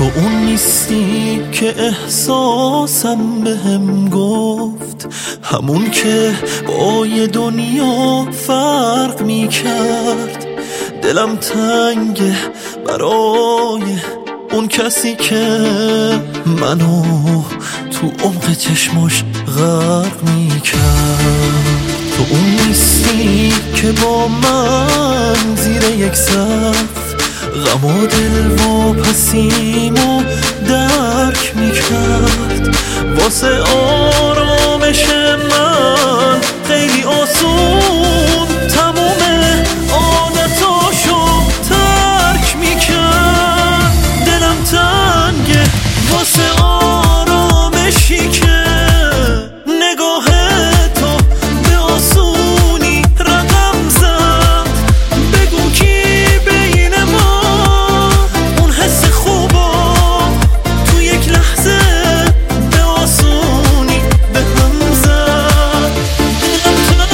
تو اون نیستی که احساسم بهم گفت، همون که با یه دنیا فرق میکرد. دلم تنگه برای اون کسی که منو تو عمق چشماش غرق میکرد. تو اون نیستی که با من زیر یک سقف غم و دل و پسیمو درک میکرد. واسه آرامش من خیلی آسون تموم عادتاشو ترک میکرد. دلم تنگه واسه آرامشی که نگاه تو به آسونی رقم زد. بگو کی بین ما اون حس خوبا تو یک لحظه به آسونی به هم زد. دلم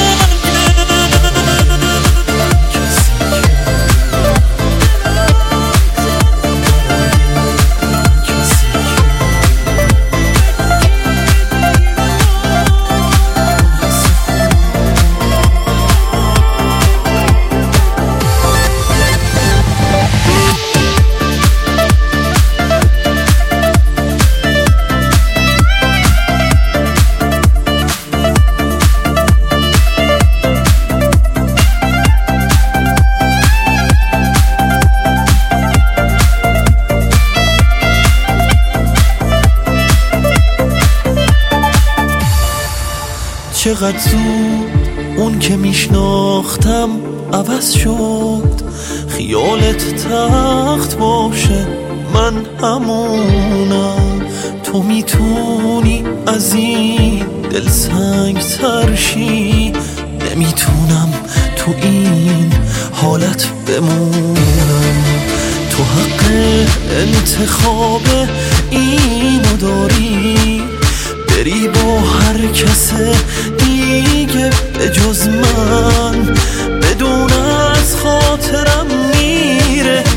چقدر زود اون که میشناختم عوض شد. خیالت تخت باشه من همونم. تو میتونی از این دل سنگ ترشی. نمیتونم تو این حالت بمونم. تو حق انتخاب اینو داری، بری با هر کس دیگه به جز من. بدون از خاطرم میره